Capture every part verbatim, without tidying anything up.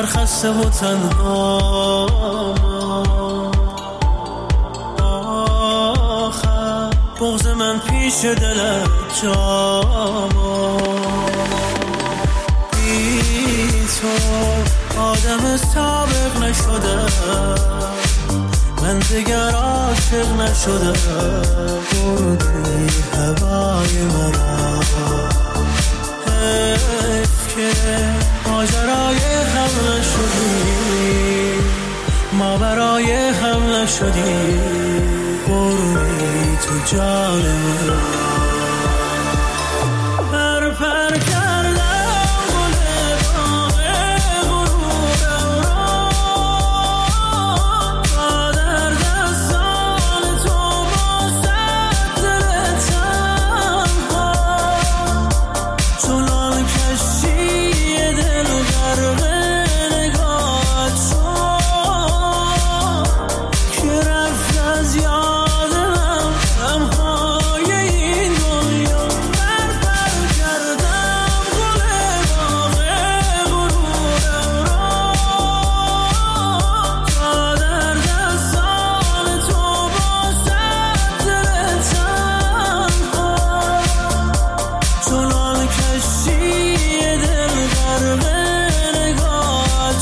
سرخسته و تنها آخر بغض من پیش دلت جاما بی تو آدم سابق نشده من دیگر عاشق نشده بردی هوای مرا حیف که ماجرای هم نشدی ما برای هم نشدی بردی تو جان مرا پر پر کردم گل باغ غرورم را تا در دستان تو باشد دل تنها چنان کشتی دل غرق نگاهت شد که رفت از یادم غمهای این دنیا پر پر کردم گل باغ غرورم را تا در دستان تو باشد دل تنها چنان کشتی دل غرق نگاهت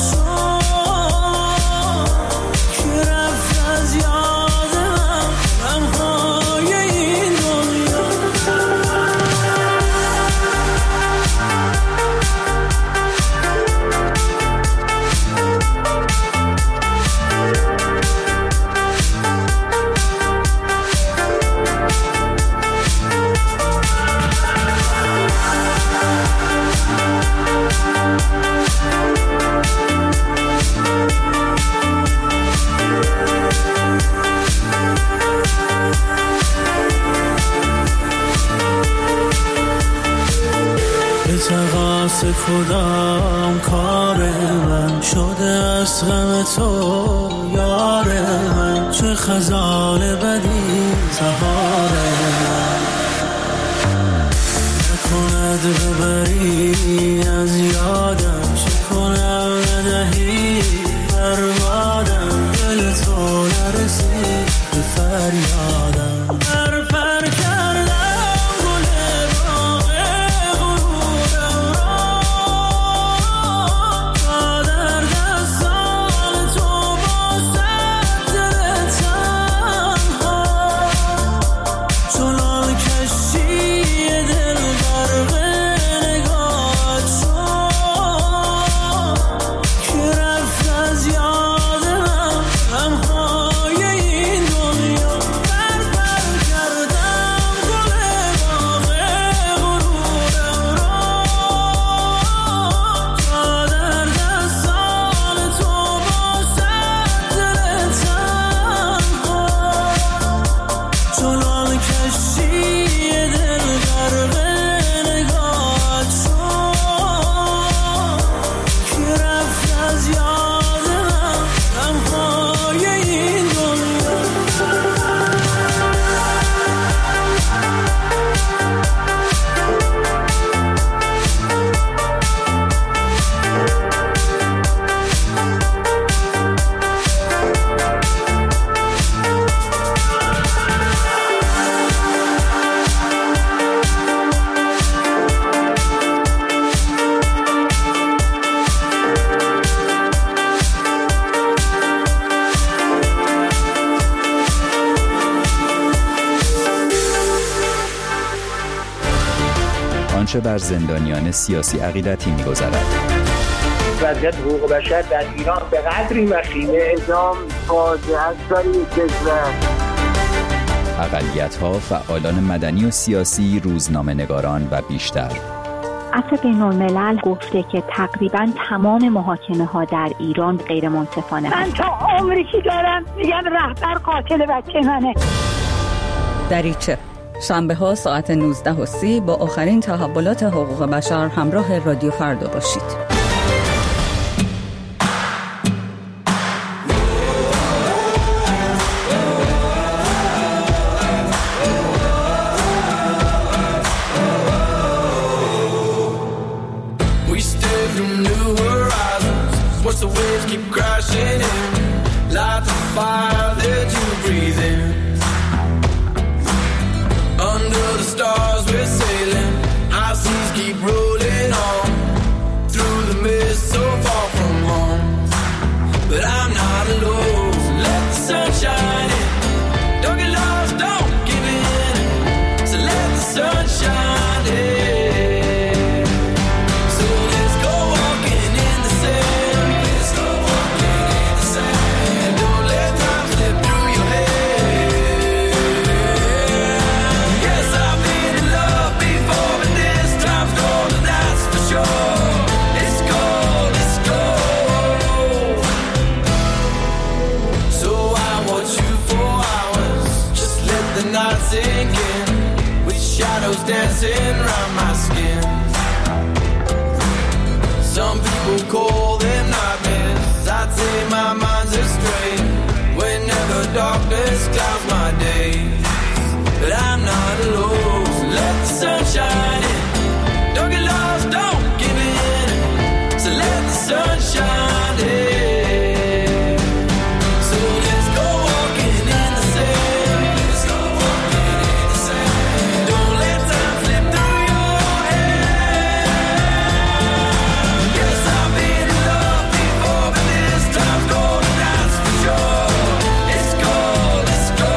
شد که رفت از یادم غمهای این دنیا به تقاس کدام کار من شده از غم تو یار من چه خزان بدی زهار من نکند ببری از یادم چه کنم ندهی بربادم دل تو نرسید به فریادم پر پر کردم گل باغ غرورم را تا در دستان تو باشد دل تنها چنان کشتی دل غرق نگاهت شد که رفت از یادم غمهای این دنیا پر پر کردم گل باغ غرورم را تا در دستان تو باشد دل تنها چنان کشتی دل غرق نگاهت شد که رفت از یادم غمهای این دنیا آنچه بر زندانیان سیاسی عقیدتی می‌گذرد. وضعیت حقوق بشر در ایران به قدری وخیمه اعدام فاجعه است برای کشور. اقلیت‌ها، فعالان مدنی و سیاسی، روزنامه‌نگاران و بیشتر. عفو بین‌الملل گفته که تقریباً تمام محاکمه‌ها در ایران غیر منصفانه من تا عمری که دارم میگم رهبر قاتل بچه منه. دریچه شنبه ها ساعت نوزده و سی با آخرین تحولات حقوق بشر همراه رادیو فردا باشید. We stay from new horizons. What's started sinking, with shadows dancing around my skin. Some people call them nightmares, I'd say my mind's astray. Whenever darkness clouds my days, but I'm not alone. So let the sun shine in, don't get lost, don't give in. So let the sun shine in. So let's go walking in the sand. Let's go walking in the sand. Don't let time slip through your hand. Yes, I've been in love before, but this time's golden, that's for sure. Let's go, let's go.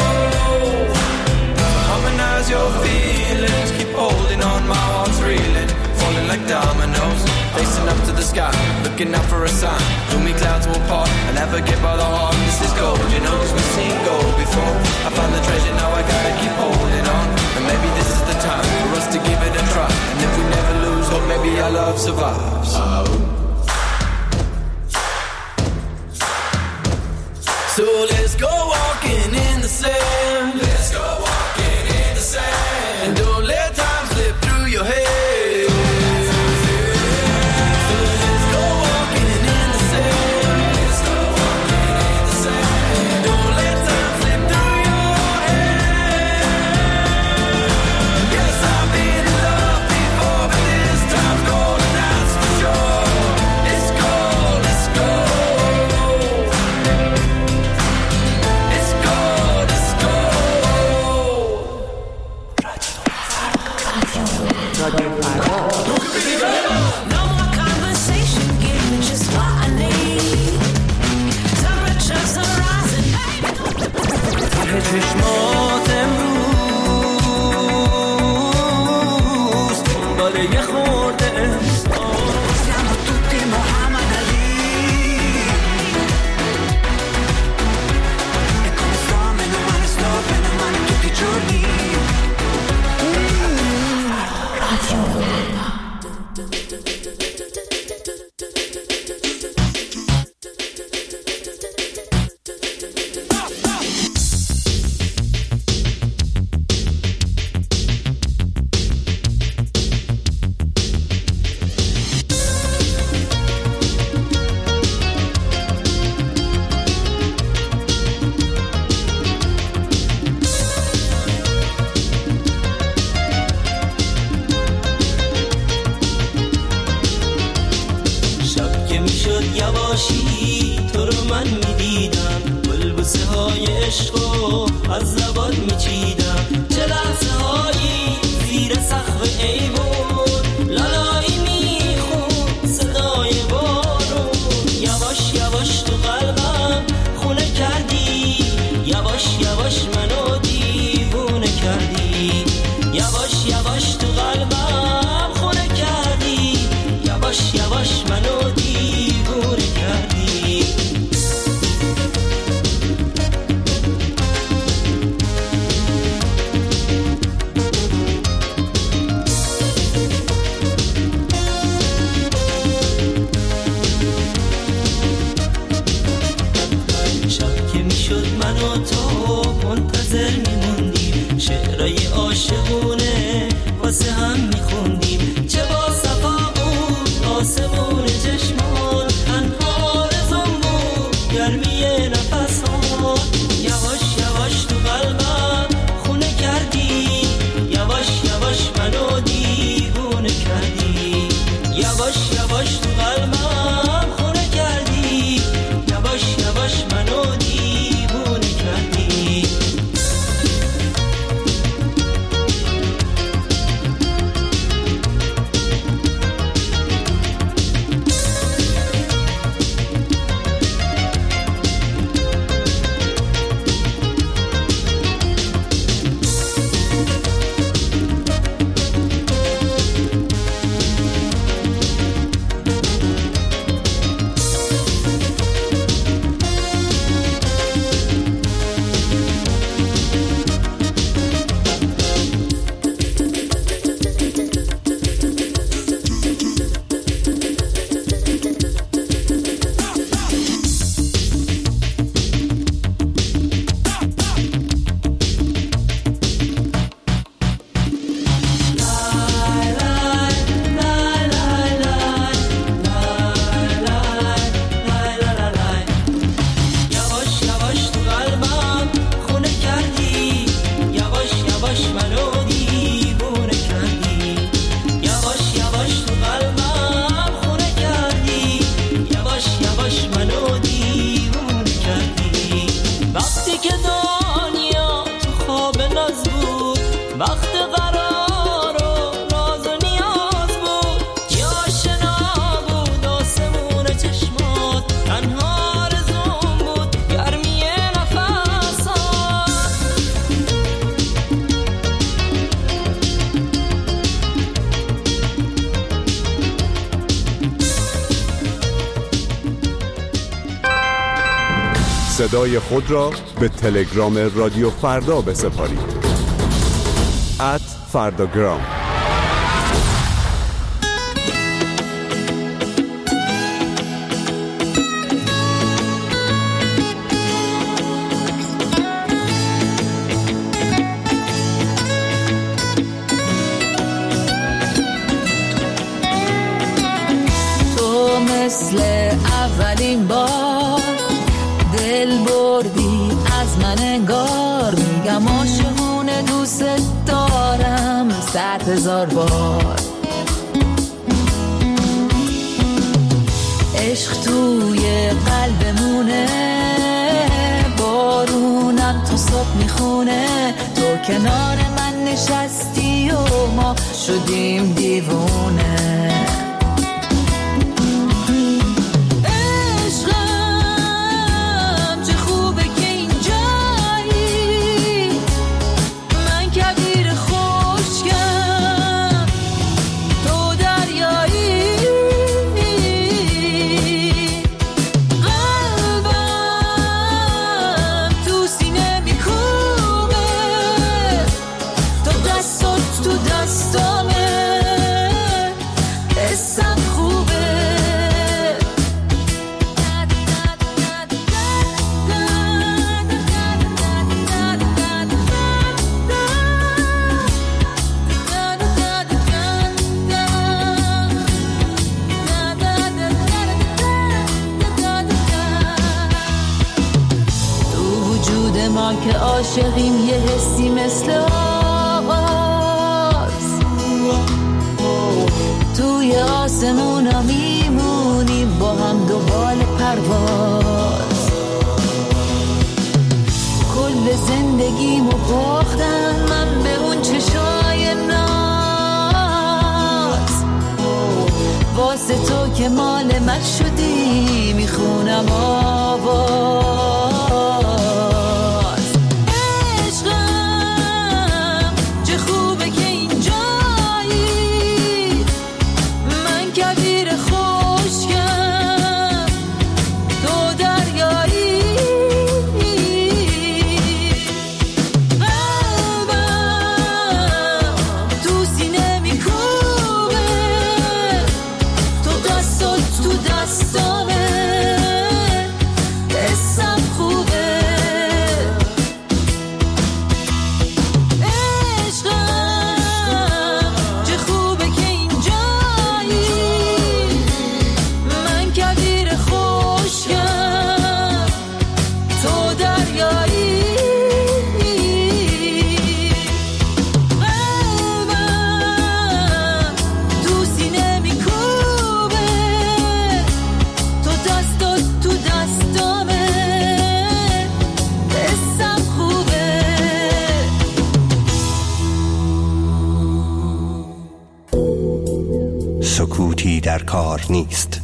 Harmonize your feelings, keep holding on, my heart's reeling, falling like dominoes, facing up to the sky, looking out for a sign. Gloomy clouds will part, I never get by the heart. This is gold, you know, cause we've seen gold before. I found the treasure, now I gotta keep holding on. And maybe this is the time for us to give it a try. And if we never lose hope, maybe our love survives. So let's go walking in the sand. Let's go walking in the sand. And don't let time slip through your head. چشمات امروز دنبال یه خورده siamo tutti Muhammad Ali e come sto meno male sto bene male tutti i giorni Radio صدای خود را به تلگرام رادیو فردا بسپارید. ات فرداگرام. تو مثل اولین بار دل بردی از من انگار، میگم عاشقونه دوست دارم صد هزار بار. عشق توی قلبمونه، بارونم تا صبح میخونه، تو کنار من نشستی و ما شدیم دیوونه. که عاشقیم یه حسی مثل آغاز، توی آسمونا میمونیم با هم دوبال پرواز. کل زندگیمو باختم من به اون چشای ناز، واسه تو که مال من شدی میخونم آواز. سکوتی در کار نیست.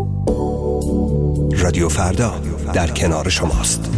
رادیو فردا در کنار شماست.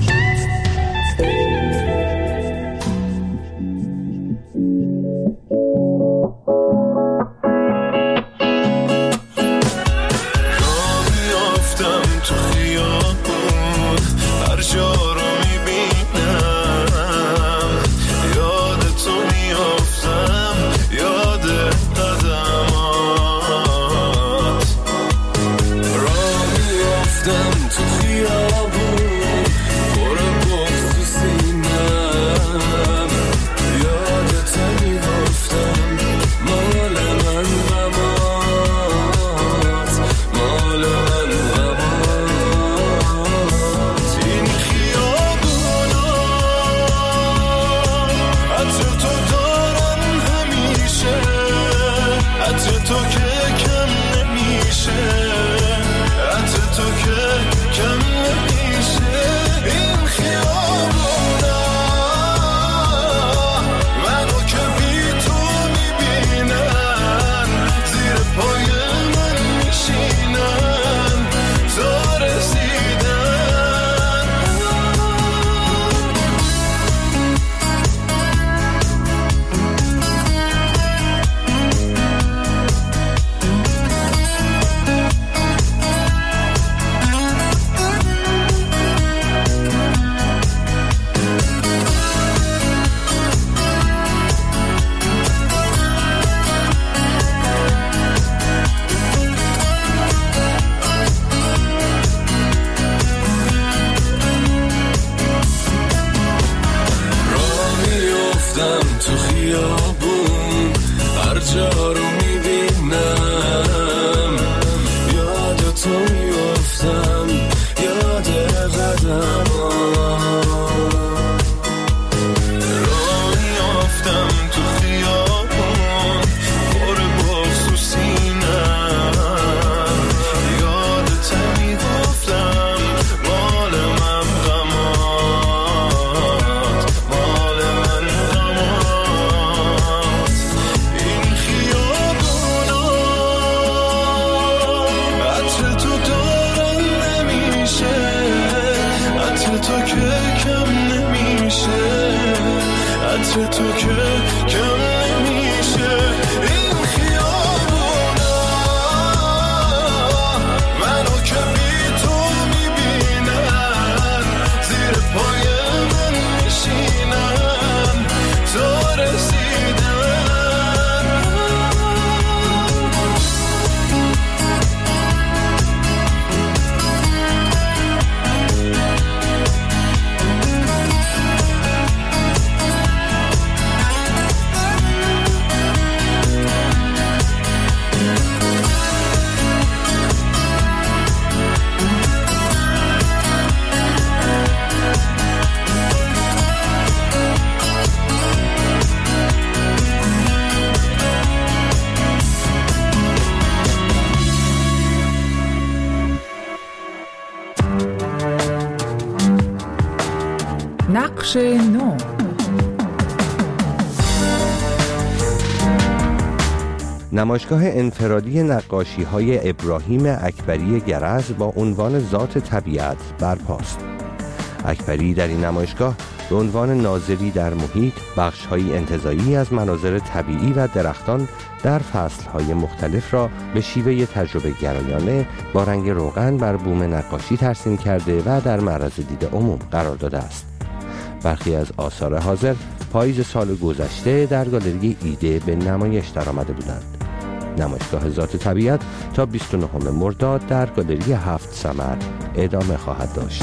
عطر تو که کم نمیشه. این خیابونا منو که بی تو میبینن، زیر پای من میشینن تو رسیدن. نقش نو. نمایشگاه انفرادی نقاشی‌های ابراهیم اکبری گرز با عنوان ذات طبیعت برپاست. اکبری در این نمایشگاه به عنوان ناظری در محیط بخش‌های انتزاعی از مناظر طبیعی و درختان در فصل‌های مختلف را به شیوه تجربه گرایانه با رنگ روغن بر بوم نقاشی ترسیم کرده و در معرض دید عموم قرار داده است. برخی از آثار حاضر پاییز سال گذشته در گالری ایده به نمایش درآمده بودند. نمایشگاه ذات طبیعت تا بیست و نهم مرداد در گالری هفت ثمر ادامه خواهد داشت.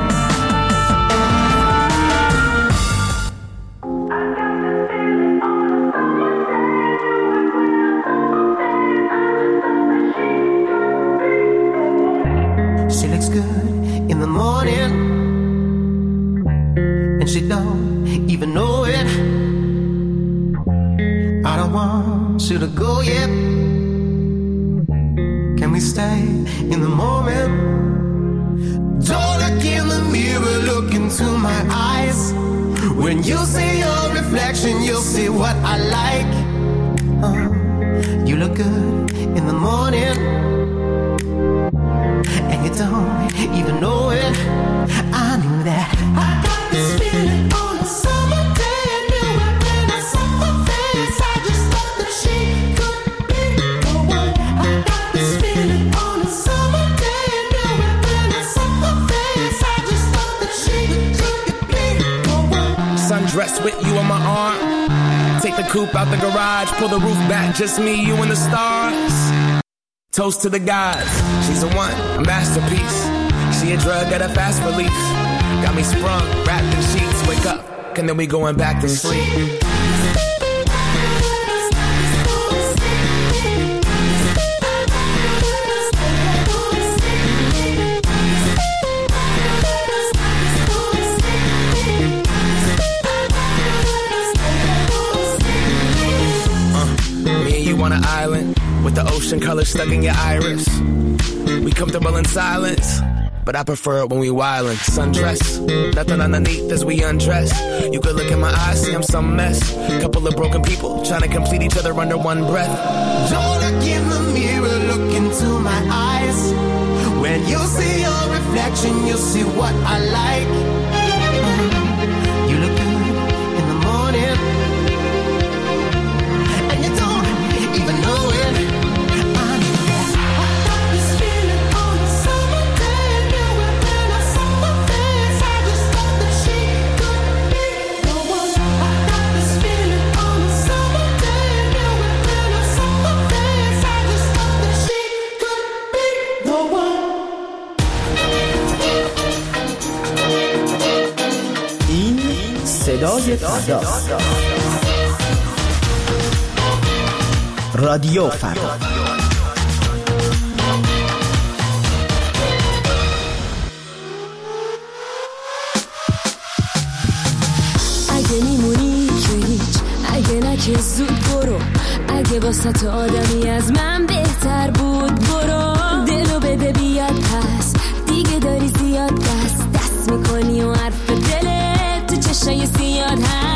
She looks good in the morning and she don't even know it. I don't want you to go yet. Can we stay in the moment? Don't look in the mirror, look into my eyes. When you see your reflection, you'll see what I like. uh, You look good in the morning and you don't even know it. I knew that. I got this feeling on a summer day. I knew it when I saw her face. I just thought that she could be the one. I got this feeling on a summer day. I knew it when I saw her face. I just thought that she could be the one. Sundress with you on my arm. Take the coupe out the garage. Pull the roof back. Just me, you and the stars. Toast to the gods. She's a one, a masterpiece. She a drug at a fast release. Got me sprung, wrapped in sheets. Wake up, and then we going back to sleep. Uh, me and you on an island with the ocean color stuck in your iris. We comfortable in silence, but I prefer it when we wildin'. Sundress, nothing underneath as we undress. You could look in my eyes, see I'm some mess. Couple of broken people trying to complete each other under one breath. Don't look in the mirror, look into my eyes. When you see your reflection, you'll see what I like. uh, You look good in the morning and you don't even know it. صدای فردا، رادیو فردا. اگه میمونی که هیچ، اگه نه که زود برو، اگه واسه آدمی از من بهتر بود برو. دلو بده بیاد پس، دیگه داری زیاد دست دست میکنی و حرف دلت تو چشای سیاد هست.